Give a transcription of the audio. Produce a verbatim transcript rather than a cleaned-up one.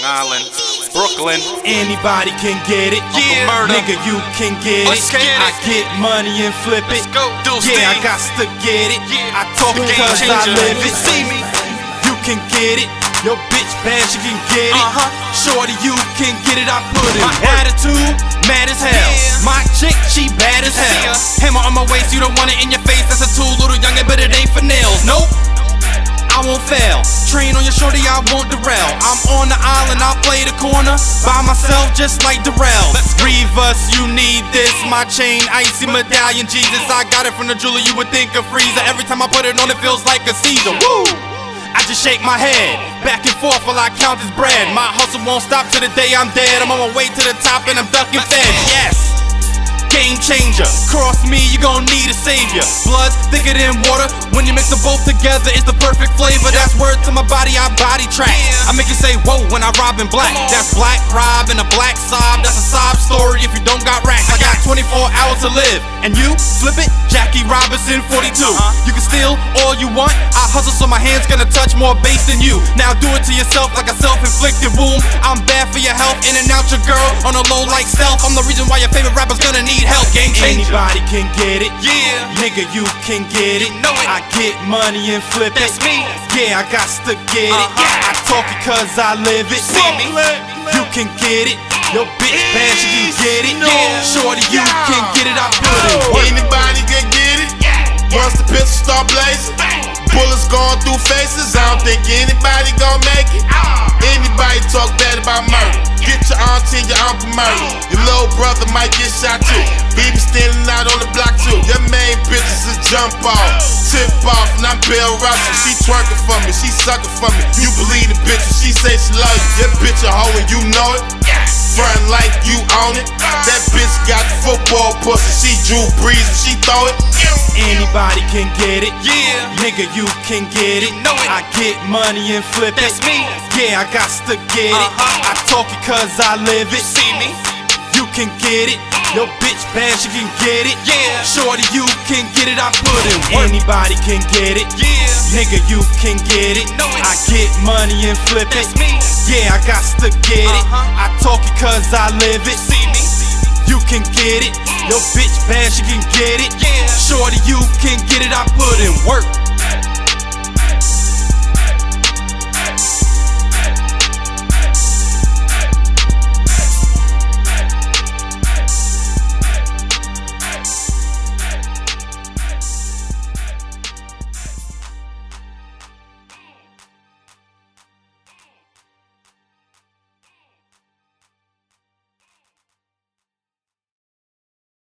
Island, Brooklyn. Anybody can get it. Yeah, nigga, you can get Let's it. get it. I get money and flip it. Let's go, do Yeah, I Steve. got to get it. Yeah. I talk Game because I changer. live You it. see me? You can get it. Your bitch bad, she can get it. Uh-huh. Shorty, you can get it. I put it. My Attitude, mad as hell. Yeah. My chick, she bad as See hell. ya. Hammer on my waist, you don't want it in your face. That's a tool, little youngin', but it ain't for nails. Nope. I won't fail. Train on your shorty, I won't derail. I'm on the island, I'll play the corner by myself, just like Darrell. Reavers, you need this. My chain, icy medallion, Jesus. I got it from the jeweler, you would think of freezer. Every time I put it on, it feels like a Caesar. Woo! I just shake my head, back and forth while I count this bread. My hustle won't stop till the day I'm dead. I'm on my way to the top and I'm ducking feds. Yes! Game changer, cross me, you gon' need a savior. Blood's thicker than water, when you mix them both together, it's the perfect flavor. That's word to my body, I body track. I make you say whoa when I rob in black. That's black rob and a black sob, that's a sob story if you don't got racks. I got twenty-four hours to live, and you flip it, Jackie Robinson forty-two. You can steal all you want, I hustle so my hands gonna touch more bass than you. Now do it to yourself like a self-inflicted wound. I'm bad for your health, in and out your girl on a low like stealth. I'm the reason why your favorite rapper's gonna need help. Game changer. Anybody can get it. Yeah. Nigga, you can get it. You know it. I get money and flip it. That's me. Yeah, I got to get it. Uh-huh. Yeah, I talk it cause I live it. See me? You can get it. Your bitch bad, she can get it. Yeah. Shorty, you can get it. I put it. Work. Anybody can get it. Once the pistol start blazing, bullets going through faces. I don't think anybody gon' make it. Anybody talk bad about murder, get your auntie and your uncle murdered. Your little brother might get shot too. He be standing out on the block too. Your main bitches is jump off, tip off, and I'm Bill Russell. She twerking for me, she sucking for me. You believe the bitch when she say she love you. Your bitch a hoe and you know it. Front like you own it. That bitch got football pussy. She Drew Brees when she throw it. Anybody can get it. Yeah. Nigga, you can get it. You know it. I get money and flip That's it. me. Yeah, I got to get it. Uh-huh. I talk it cause I live it. See me? You can get it. Your bitch bad, she can get it. Yeah. Shorty, you can get it. I put in work. Anybody can get it. Yeah. Nigga, you can get it. Know it. I get money and flip it. That's me. Yeah, I got to get it. Uh-huh. I talk it cause I live it. See me? You can get it. Your bitch bad, she can get it. Yeah. Shorty, you can get it. I put in work.